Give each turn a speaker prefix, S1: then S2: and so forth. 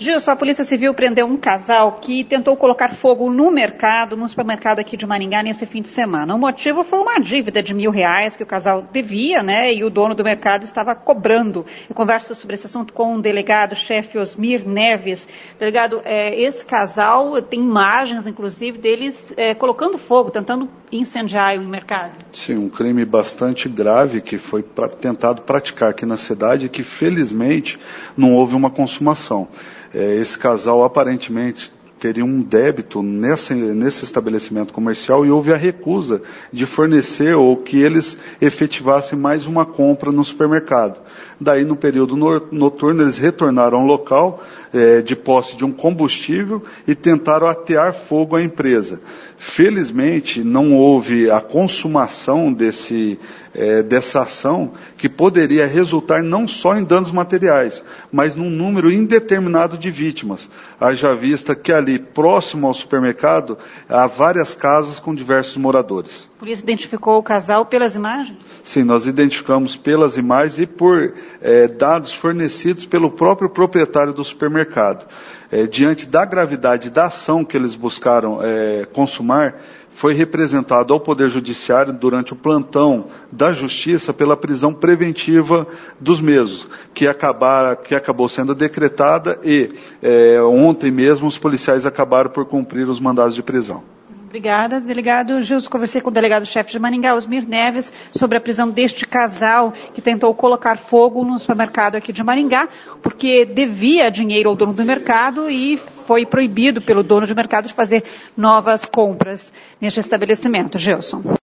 S1: Gilson, a Polícia Civil prendeu um casal que tentou colocar fogo no supermercado aqui de Maringá nesse fim de semana. O motivo foi uma dívida de R$1.000 que o casal devia, né? E o dono do mercado estava cobrando. Eu converso sobre esse assunto com o delegado-chefe Osmir Neves. Delegado, esse casal tem imagens, inclusive, deles colocando fogo, tentando incendiar o mercado.
S2: Sim, um crime bastante grave que foi tentado praticar aqui na cidade e que, felizmente, não houve uma consumação. Esse casal aparentemente teria um débito nesse estabelecimento comercial e houve a recusa de fornecer ou que eles efetivassem mais uma compra no supermercado. Daí, no período noturno, eles retornaram ao local de posse de um combustível e tentaram atear fogo à empresa. Felizmente, não houve a consumação dessa ação que poderia resultar não só em danos materiais, mas num número indeterminado de vítimas. Haja vista que ali, próximo ao supermercado, há várias casas com diversos moradores.
S1: A polícia identificou o casal pelas imagens?
S2: Sim, nós identificamos pelas imagens e por dados fornecidos pelo próprio proprietário do supermercado. Diante da gravidade da ação que eles buscaram consumar, foi representado ao Poder Judiciário durante o plantão da Justiça pela prisão preventiva dos mesmos, que acabou sendo decretada e ontem mesmo os policiais acabaram por cumprir os mandados de prisão.
S1: Obrigada, delegado Gilson. Conversei com o delegado-chefe de Maringá, Osmir Neves, sobre a prisão deste casal que tentou colocar fogo no supermercado aqui de Maringá, porque devia dinheiro ao dono do mercado e foi proibido pelo dono do mercado de fazer novas compras neste estabelecimento. Gilson.